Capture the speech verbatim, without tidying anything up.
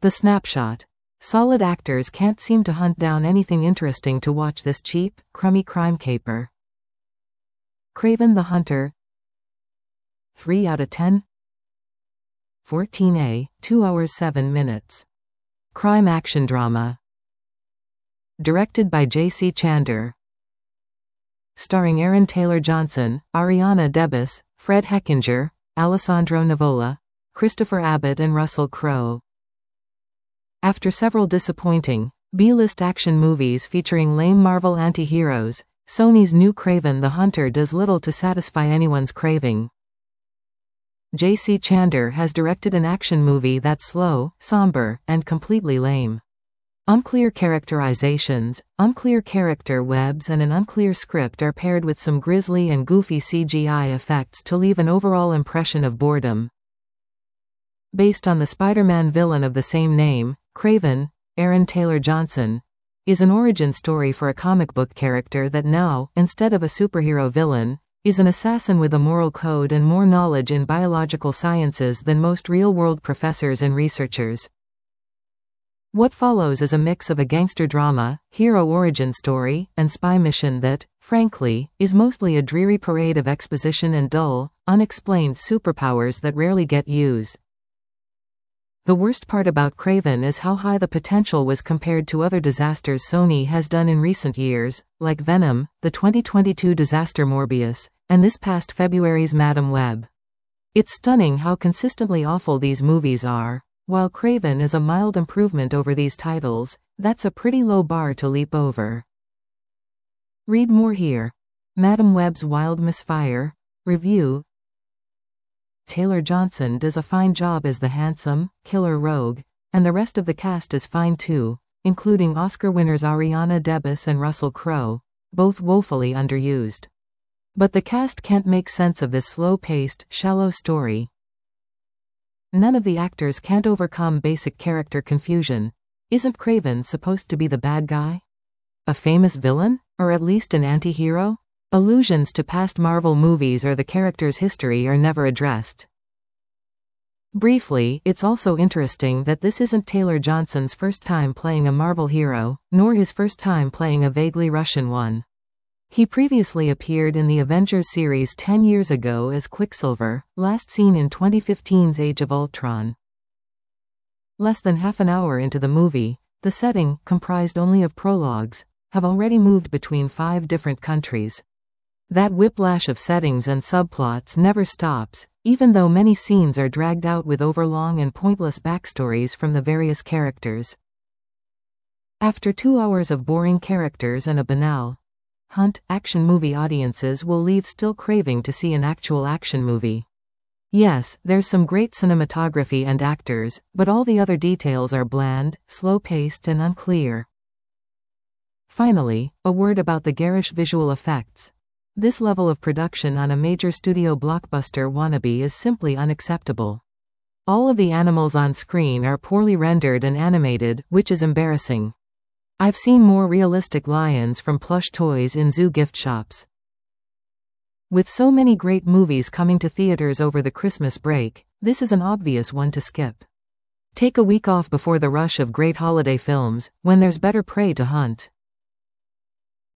The snapshot. Solid actors can't seem to hunt down anything interesting to watch this cheap, crummy crime caper. Kraven the Hunter. three out of ten. fourteen A, two hours seven minutes. Crime action drama. Directed by J C Chander. Starring Aaron Taylor Johnson, Ariana DeBose, Fred Hechinger, Alessandro Nivola, Christopher Abbott and Russell Crowe. After several disappointing, B-list action movies featuring lame Marvel anti-heroes, Sony's new Kraven the Hunter does little to satisfy anyone's craving. J C Chander has directed an action movie that's slow, somber, and completely lame. Unclear characterizations, unclear character webs and an unclear script are paired with some grisly and goofy C G I effects to leave an overall impression of boredom. Based on the Spider-Man villain of the same name, Kraven, Aaron Taylor Johnson, is an origin story for a comic book character that now, instead of a superhero villain, is an assassin with a moral code and more knowledge in biological sciences than most real-world professors and researchers. What follows is a mix of a gangster drama, hero origin story, and spy mission that, frankly, is mostly a dreary parade of exposition and dull, unexplained superpowers that rarely get used. The worst part about Kraven is how high the potential was compared to other disasters Sony has done in recent years, like Venom, the twenty twenty-two disaster Morbius, and this past February's Madam Web. It's stunning how consistently awful these movies are. While Kraven is a mild improvement over these titles, that's a pretty low bar to leap over. Read more here. Madam Web's Wild Misfire. Review. Taylor Johnson does a fine job as the handsome, killer rogue, and the rest of the cast is fine too, including Oscar winners Ariana DeBose and Russell Crowe, both woefully underused. But the cast can't make sense of this slow-paced, shallow story. None of the actors can't overcome basic character confusion. Isn't Kraven supposed to be the bad guy? A famous villain? Or at least an anti-hero? Allusions to past Marvel movies or the character's history are never addressed. Briefly, it's also interesting that this isn't Taylor Johnson's first time playing a Marvel hero, nor his first time playing a vaguely Russian one. He previously appeared in the Avengers series ten years ago as Quicksilver, last seen in twenty fifteen's Age of Ultron. Less than half an hour into the movie, the setting, comprised only of prologues, have already moved between five different countries. That whiplash of settings and subplots never stops, even though many scenes are dragged out with overlong and pointless backstories from the various characters. After two hours of boring characters and a banal hunt, action movie audiences will leave still craving to see an actual action movie. Yes, there's some great cinematography and actors, but all the other details are bland, slow-paced and unclear. Finally, a word about the garish visual effects. This level of production on a major studio blockbuster wannabe is simply unacceptable. All of the animals on screen are poorly rendered and animated, which is embarrassing. I've seen more realistic lions from plush toys in zoo gift shops. With so many great movies coming to theaters over the Christmas break, this is an obvious one to skip. Take a week off before the rush of great holiday films, when there's better prey to hunt.